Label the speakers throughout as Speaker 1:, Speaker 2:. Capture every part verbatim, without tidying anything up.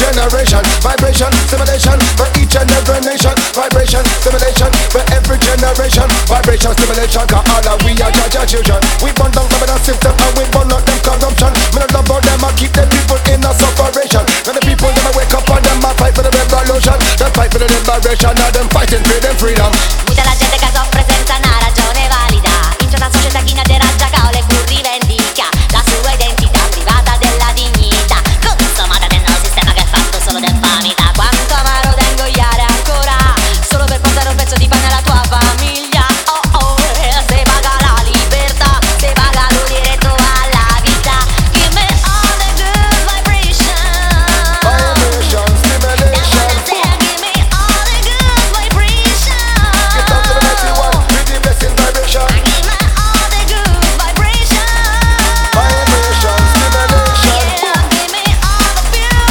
Speaker 1: generation. Vibration, stimulation for each and every nation. Vibration, stimulation for every generation. Vibration, stimulation, cause all of we are judge children. We burn down the system and we burn out them corruption. Me not love about them and keep the people in a separation. And the people them wake up and them a fight for the revolution. Them fight for the liberation and them fighting for them freedom.
Speaker 2: Muta la gente che ha presenza una ragione valida. In una società chi ne raggia le cui rivendica la sua identità privata della dignità. Consumata del nuovo sistema che è fatto solo del famita. Quanto amaro da ingoiare ancora solo per portare un pezzo di pane alla tua famiglia. Oh oh, se paga la libertà, se paga lo diritto alla vita. Give me all the good vibration.
Speaker 1: Vibration, stimulation.
Speaker 2: Give me all the good vibration.
Speaker 1: Get down to the mighty one with the blessing vibration.
Speaker 2: Give me all the good vibration.
Speaker 1: Vibration, stimulation.
Speaker 2: Yeah, give me all the pure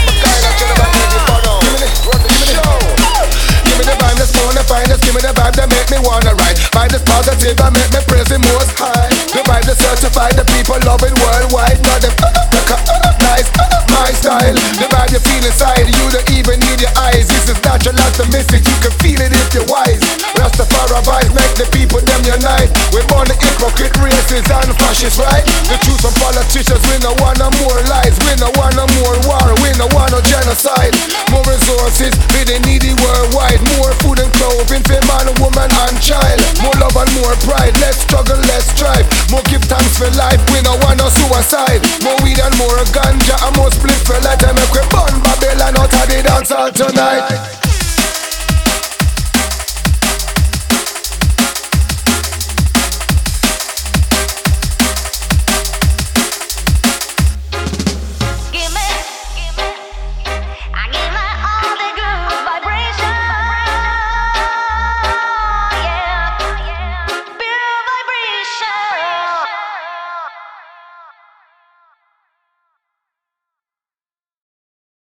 Speaker 1: Give me the vibe that's more the finest. Give me the vibe that make me wanna ride. Vibe that's positive and make me praise the most high. The vibe that certified the people love it worldwide. Not them uh, uh, uh, nice, uh, my style. The vibe you feel inside, you don't even need your eyes. This is natural as the mystic, you can feel it if you're wise. Rastafari vibes make the people them unite. We're born the hypocrite races and fascists, right? The truth from politicians, we no want no more lies. We no want no more war, we no want no genocide. More resources for the needy worldwide. More food and clothing for man, woman and child. More love and more pride, let's struggle, let's strive. More give thanks for life, we no want no suicide. More weed and more ganja and more split for life. And make we burn Babylon out of the dance hall tonight.